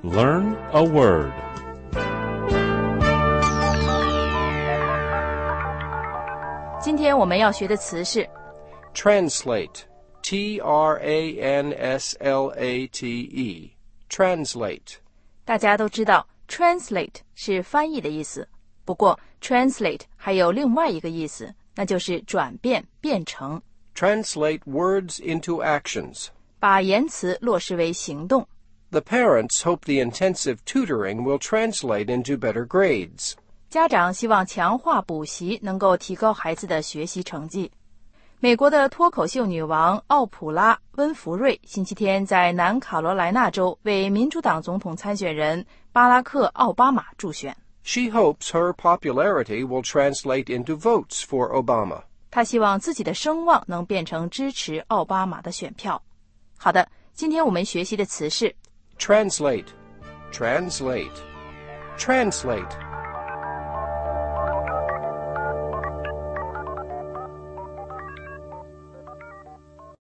Learn a word. 今天我们要学的词是 Translate. Translate. Translate. 大家都知道 translate 是翻译的意思，不过 translate 还有另外一个意思，那就是转变、变成。 Translate words into actions. 把言辞落实为行动。 The parents hope the intensive tutoring will translate into better grades. 家长希望强化补习能够提高孩子的学习成绩。美国的脱口秀女王奥普拉·温弗瑞星期天在南卡罗来纳州为民主党总统参选人巴拉克·奥巴马助选。 She hopes her popularity will translate into votes for Obama. 她希望自己的声望能变成支持奥巴马的选票。好的，今天我们学习的词是 Translate. Translate. Translate.